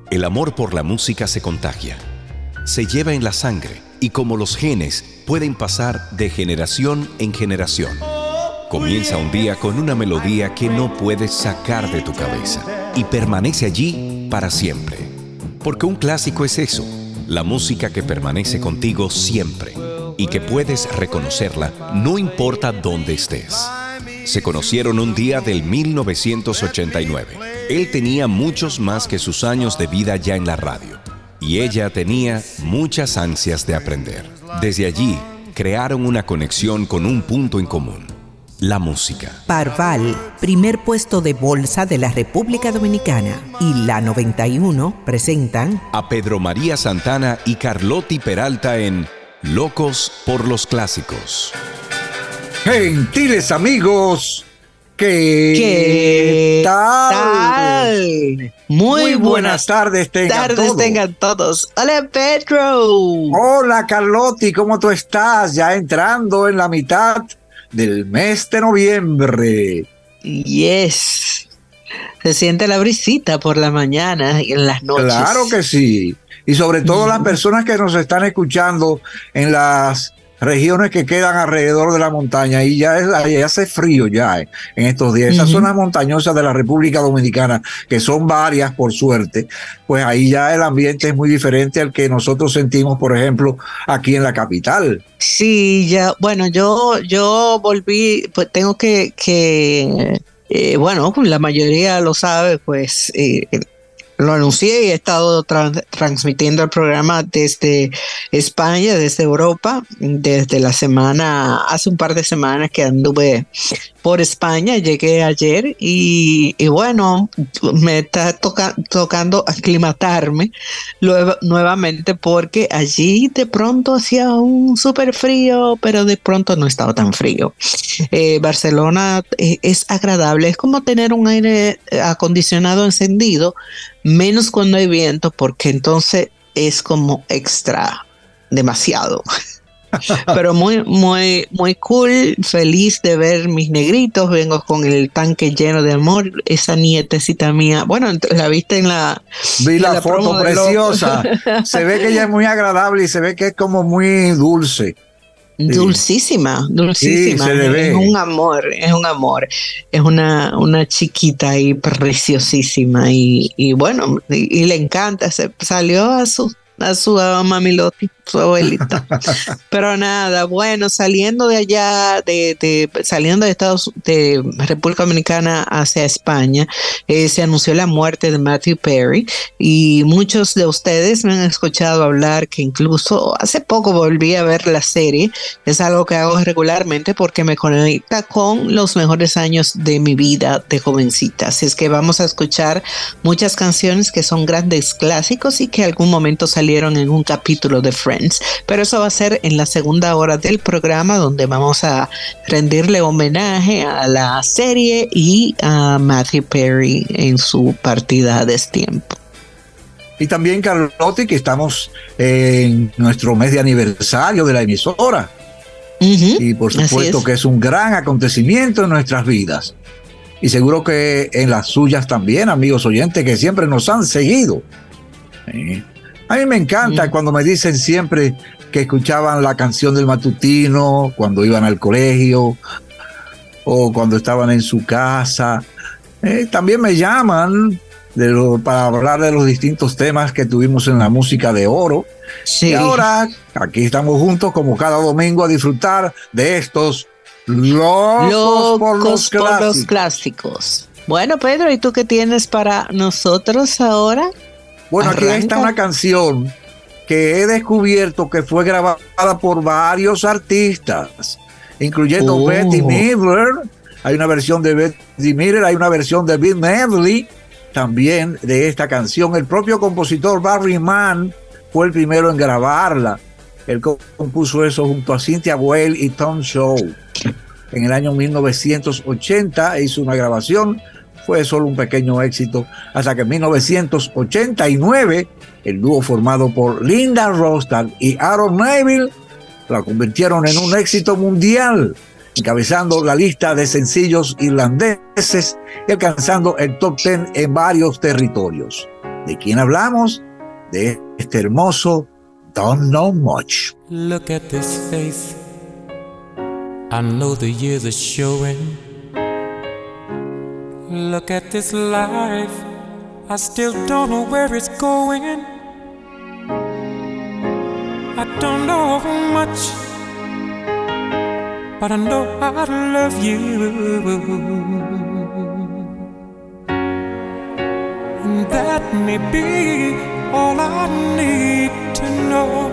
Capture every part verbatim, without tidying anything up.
El amor por la música se contagia, se lleva en la sangre y como los genes pueden pasar de generación en generación. Comienza un día con una melodía que no puedes sacar de tu cabeza y permanece allí para siempre. Porque un clásico es eso, la música que permanece contigo siempre y que puedes reconocerla no importa dónde estés. Se conocieron un día del mil novecientos ochenta y nueve. Él tenía muchos más que sus años de vida ya en la radio. Y ella tenía muchas ansias de aprender. Desde allí, crearon una conexión con un punto en común: la música. Parval, primer puesto de bolsa de la República Dominicana, y la noventa y uno presentan a Pedro María Santana y Carlotti Peralta en Locos por los Clásicos. Gentiles amigos, ¿qué, ¿Qué tal? tal? Muy, Muy buenas, buenas tardes tengan tardes todos. tengan todos. Hola, Pedro. Hola, Carlotti, ¿cómo tú estás? Ya entrando en la mitad del mes de noviembre. Yes. Se siente la brisita por la mañana y en las noches. Claro que sí. Y sobre todo las personas que nos están escuchando en las regiones que quedan alrededor de la montaña, y ya, es, ya hace frío ya eh, en estos días. Esas Uh-huh. zonas montañosas de la República Dominicana, que son varias por suerte, pues ahí ya el ambiente es muy diferente al que nosotros sentimos, por ejemplo, aquí en la capital. Sí, ya, bueno, yo, yo volví, pues tengo que, que eh, bueno, la mayoría lo sabe, pues eh, lo anuncié y he estado tra- transmitiendo el programa desde España, desde Europa, desde la semana, hace un par de semanas que anduve por España, llegué ayer y, y bueno, me está toca- tocando aclimatarme lueva- nuevamente porque allí de pronto hacía un súper frío, pero de pronto no estaba tan frío. Eh, Barcelona eh, es agradable, es como tener un aire acondicionado encendido, menos cuando hay viento, porque entonces es como extra, demasiado. Pero muy, muy, muy cool, feliz de ver mis negritos, vengo con el tanque lleno de amor, esa nietecita mía, bueno, la viste en la... Vi en la, la foto promo de preciosa, se ve que ella es muy agradable y se ve que es como muy dulce. Dulcísima, dulcísima, Sí, se le ve. es un amor, es un amor, es una, una chiquita ahí preciosísima y, y bueno, y, y le encanta, se salió a su, a su mamiloti, su abuelita. Pero nada, bueno, saliendo de allá, de, de saliendo de Estados de República Dominicana hacia España, eh, se anunció la muerte de Matthew Perry y muchos de ustedes me han escuchado hablar que incluso hace poco volví a ver la serie. Es algo que hago regularmente porque me conecta con los mejores años de mi vida de jovencita. Así es que vamos a escuchar muchas canciones que son grandes clásicos y que en algún momento salieron en un capítulo de Friends. Pero eso va a ser en la segunda hora del programa, donde vamos a rendirle homenaje a la serie y a Matthew Perry en su partida a destiempo. Y también, Carlotti, que estamos en nuestro mes de aniversario de la emisora. Uh-huh. Y por Así supuesto es. que es un gran acontecimiento en nuestras vidas. Y seguro que en las suyas también, amigos oyentes, que siempre nos han seguido. ¿Eh? A mí me encanta Mm. cuando me dicen siempre que escuchaban la canción del matutino cuando iban al colegio o cuando estaban en su casa. Eh, también me llaman de lo, para hablar de los distintos temas que tuvimos en la música de oro. Sí. Y ahora aquí estamos juntos como cada domingo a disfrutar de estos locos, Locos por los por clásicos. los clásicos. Bueno, Pedro, ¿y tú qué tienes para nosotros ahora? Bueno, aquí Arranca. está una canción que he descubierto que fue grabada por varios artistas, incluyendo Oh. Betty Midler. Hay una versión de Betty Midler, hay una versión de Bill Medley también de esta canción. El propio compositor Barry Mann fue el primero en grabarla. Él compuso eso junto a Cynthia Weil y Tom Shaw. En el año mil novecientos ochenta hizo una grabación. Fue solo un pequeño éxito hasta que en mil novecientos ochenta y nueve el dúo formado por Linda Ronstadt y Aaron Neville la convirtieron en un éxito mundial, encabezando la lista de sencillos irlandeses y alcanzando el top ten en varios territorios. ¿De quién hablamos? De este hermoso Don't Know Much. Look at this face, I know the years are showing. Look at this life, I still don't know where it's going. I don't know much, but I know I love you. And that may be all I need to know.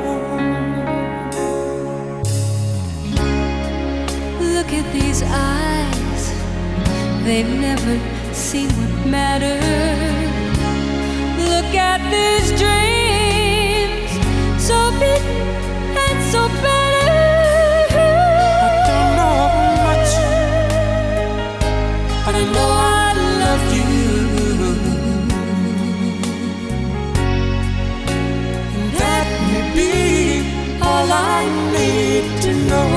Look at these eyes, they've never seen what matters. Look at these dreams, so big and so better. I don't know much, but I know I love you. And that may be all I need to know.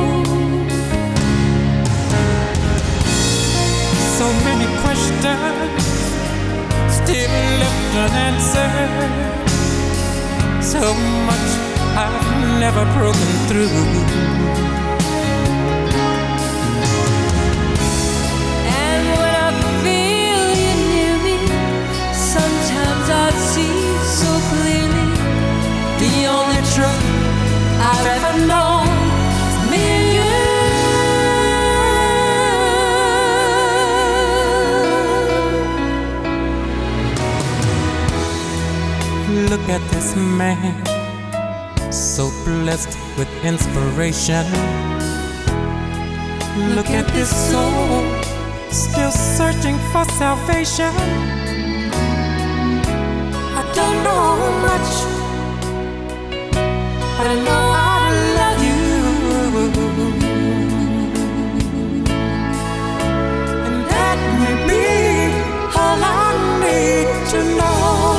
So many questions still left unanswered. So much I've never broken through. And when I feel you near me, sometimes I see so clearly the only truth I've ever known is me and you. Look at this man, so blessed with inspiration. Look at this soul, still searching for salvation. I don't know much, but I know I love you. And that may be all I need to know.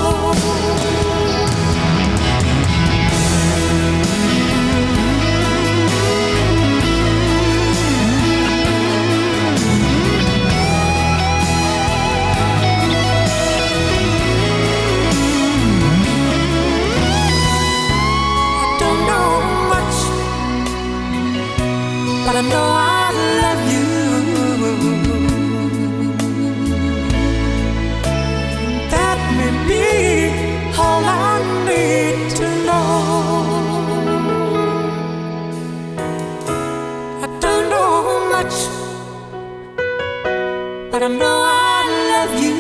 But I know I love you. That may be all I need to know. I don't know much, but I know I love you.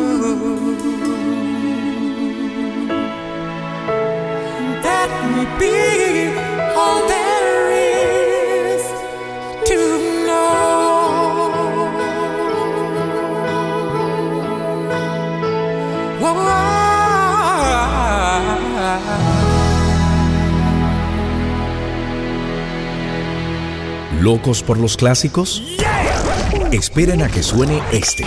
That may be all there is to know. Whoa. ¿Locos por los clásicos? Esperen a que suene este.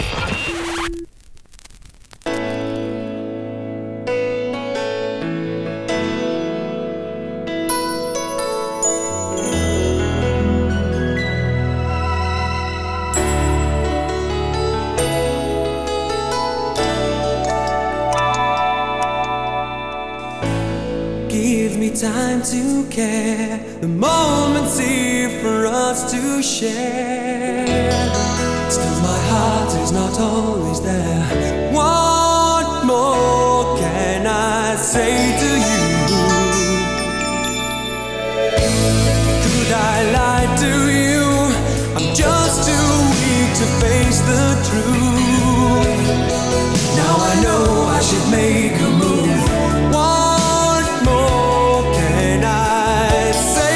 Give me time to care, the moment's here for us to share. Still my heart is not always there. What more can I say to you? Could I lie to you? I'm just too weak to face the truth. Now I know I should make a move. What more can I say?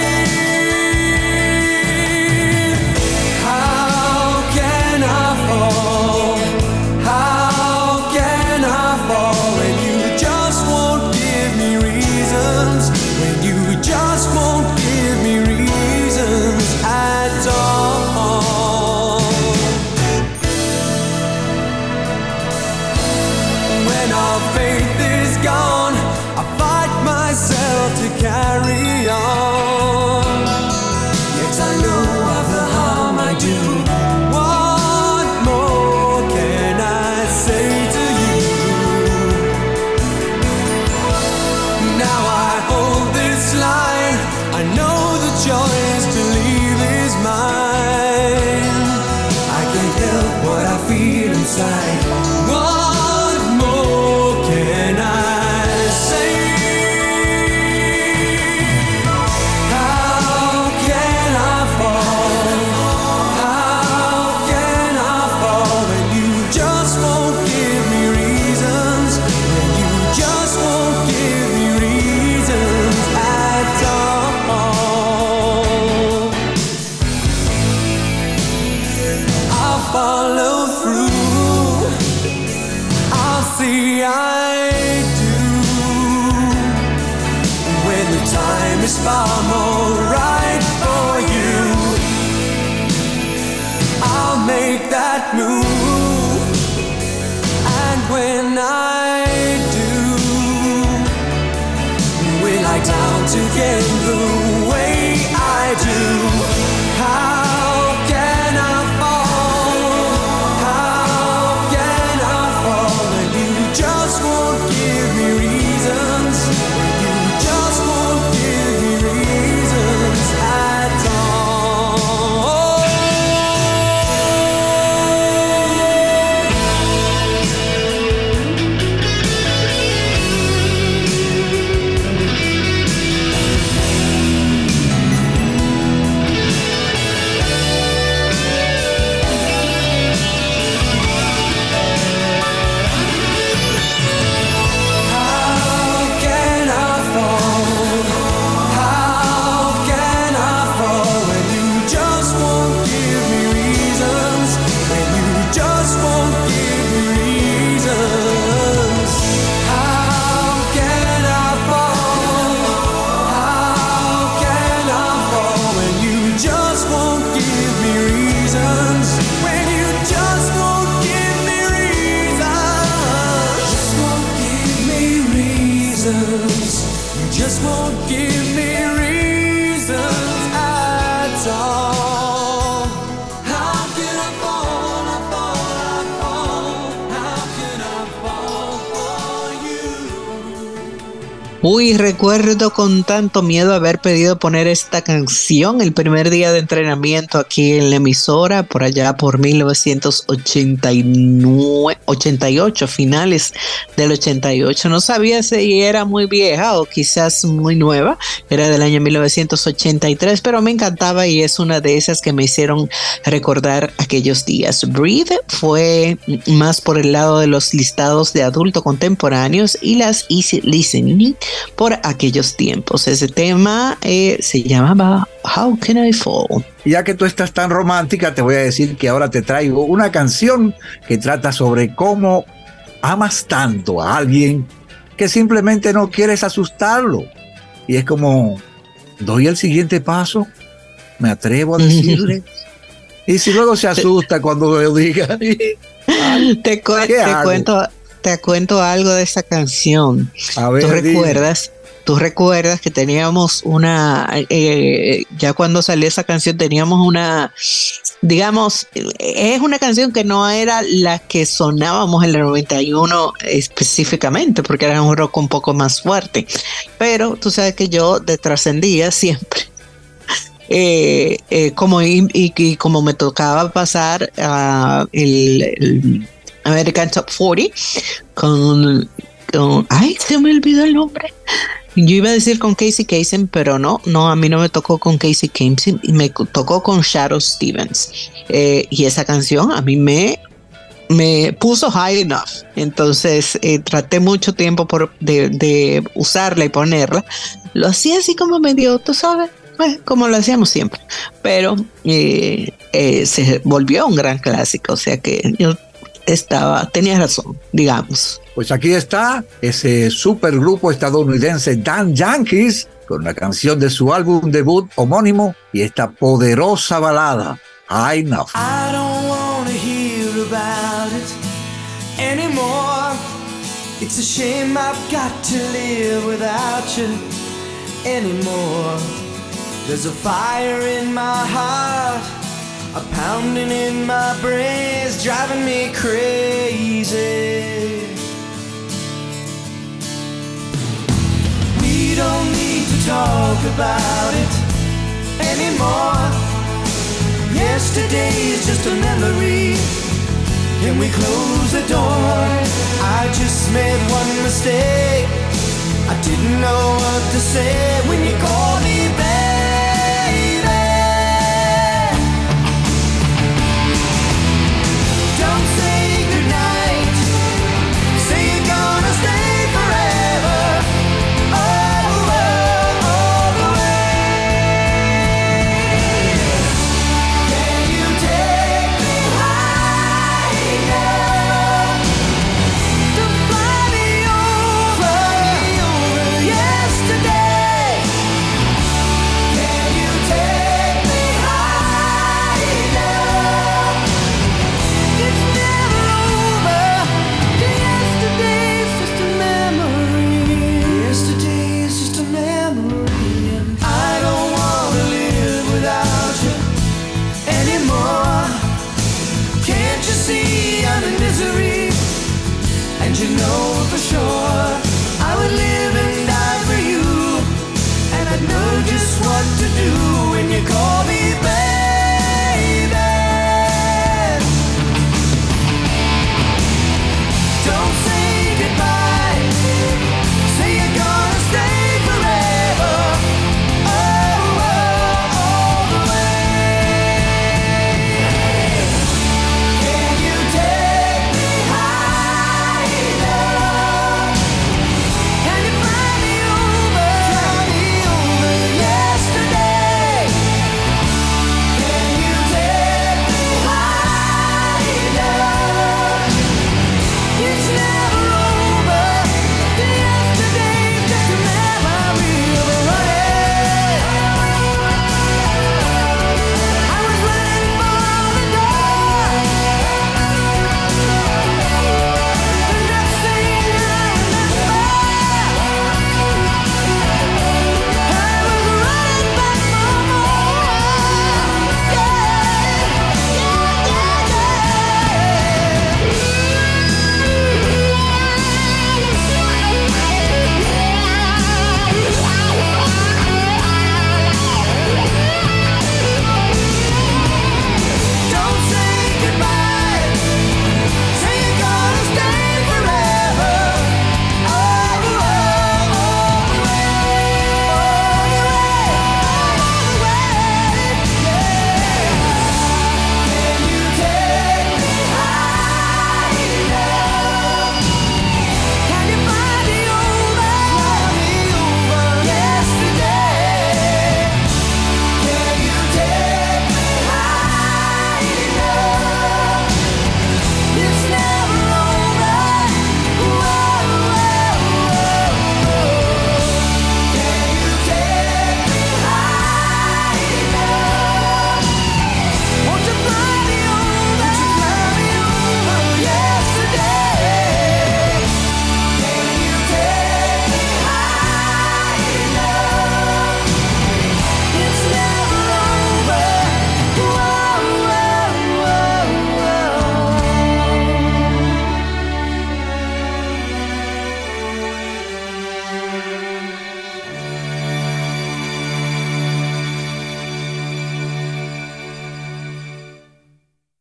How can I fall? How can I fall when you just won't give me reasons? When you just won't give me reasons at all? When our faith is is far more right for you. I'll make that move, and when I do, we lie down together the way I do. How can I fall? How can I fall when you just won't give me reasons? When you just won't give me reasons at all. Just won't give me reasons at all. How can I fall, I fall, I fall? How can I fall for you? Uy, recuerdo con tanto miedo haber pedido poner esta canción el primer día de entrenamiento aquí en la emisora, por allá por mil novecientos ochenta y nueve, ochenta y ocho, finales del ochenta y ocho. No sabía si era muy vieja o quizás muy nueva, era del año mil novecientos ochenta y tres, pero me encantaba y es una de esas que me hicieron recordar aquellos días. Breathe fue más por el lado de los listados de adulto contemporáneos y las easy listening por aquellos tiempos. Ese tema eh, se llamaba How Can I Fall. Ya que tú estás tan romántica, te voy a decir que ahora te traigo una canción que trata sobre cómo amas tanto a alguien que simplemente no quieres asustarlo. Y es como, doy el siguiente paso, me atrevo a decirle. Y si luego se asusta cuando lo diga. te, cu- te cuento, te cuento algo de esa canción. A ver, ¿Tú recuerdas? Tú recuerdas que teníamos una, eh, ya cuando salió esa canción teníamos una, digamos, es una canción que no era la que sonábamos en el noventa y uno específicamente, porque era un rock un poco más fuerte, pero tú sabes que yo de trascendía siempre. Eh, eh, como y, y, y como me tocaba pasar uh, el, el American Top cuarenta con, con, ay, se me olvidó el nombre. Yo iba a decir con Casey Kasem, pero no, no, a mí no me tocó con Casey Kasem, me tocó con Shadoe Stevens. Eh, y esa canción a mí me, me puso high enough. Entonces eh, traté mucho tiempo por, de, de usarla y ponerla. Lo hacía así como medio, tú sabes, pues, como lo hacíamos siempre. Pero eh, eh, se volvió un gran clásico, o sea que yo estaba, tenía razón, digamos. Pues aquí está ese supergrupo estadounidense Damn Yankees con la canción de su álbum debut homónimo y esta poderosa balada, I Know. I don't wanna hear about it anymore. It's a shame I've got to live without you anymore. There's a fire in my heart, a pounding in my brains, driving me crazy. We don't need to talk about it anymore. Yesterday is just a memory. Can we close the door? I just made one mistake. I didn't know what to say when you called.